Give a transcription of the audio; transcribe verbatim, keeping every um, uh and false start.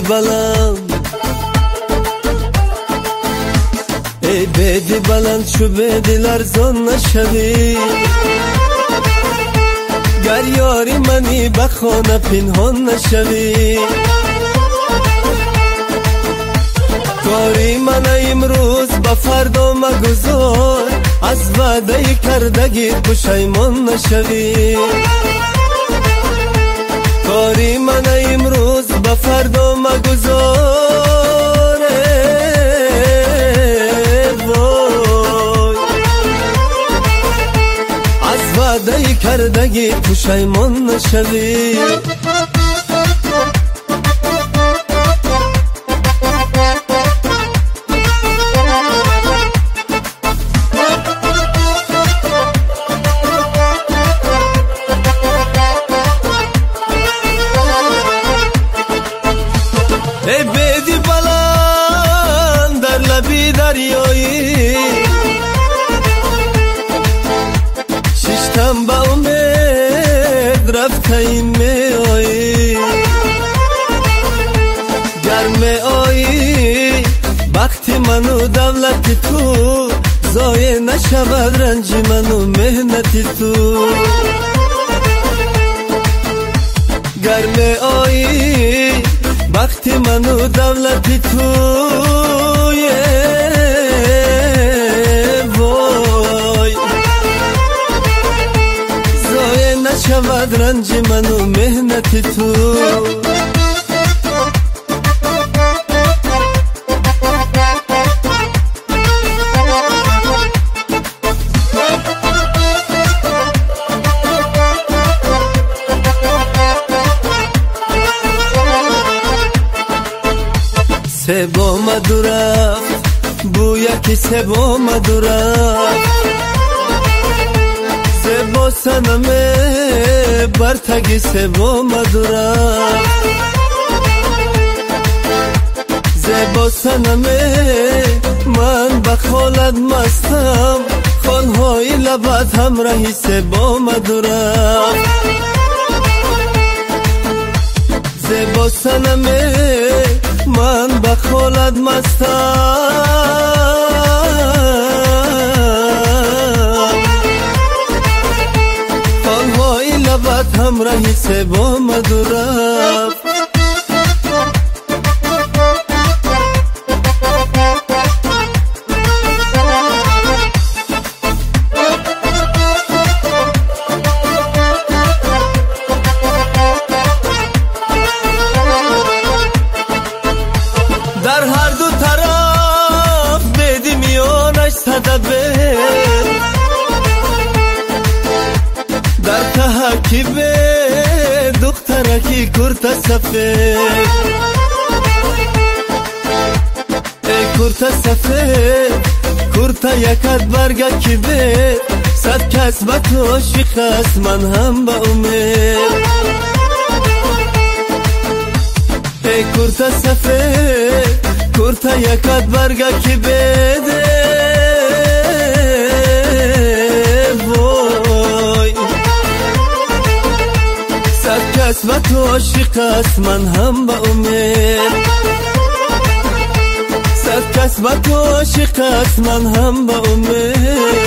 بدی بلند، ای بدی بلند شو بدی لرزان نشوی، گر یاری منی بخانه پنهان نشوی. کاری من امروز با فردا مگذار، از وعده کردگی پشیمان نشوی. کاری من امروز با فردا مگذار، وای از وعده کردگی پشیمان نشوی. ای بدی بلند در لبی دریایی، ششتم با امید رفته این می آیی. گر می آیی وقتی منو دولت تو، ضایع نشود رنج منو مهنت تو. گر می آیی وقتی منو دولتی توی، وای ضایع نشود رنج منو مهنت تو. سبا مدورفت بویا که سبا مدورفت، سبا سنمه برتگی سبا مدورفت. سبا سنمه من بخالت مستم، خانهای لبت همراهی سبا مدورفت. سبا سنمه من بخالت مستم، خانهای لبت همراهی سبا مدورفت. در هر دو طرف بدی میانش صدبه، در تحکیب دخترکی کرت سفید. ای کرت سفید کرت یکت برگه کی بید، صد کس به تو عاشق است من هم به امید. ای کرت سفید کرت یکت برگه کی بده، وای صد کس به تو عاشق است من هم به امید. صد کس به تو عاشق است من هم به امید.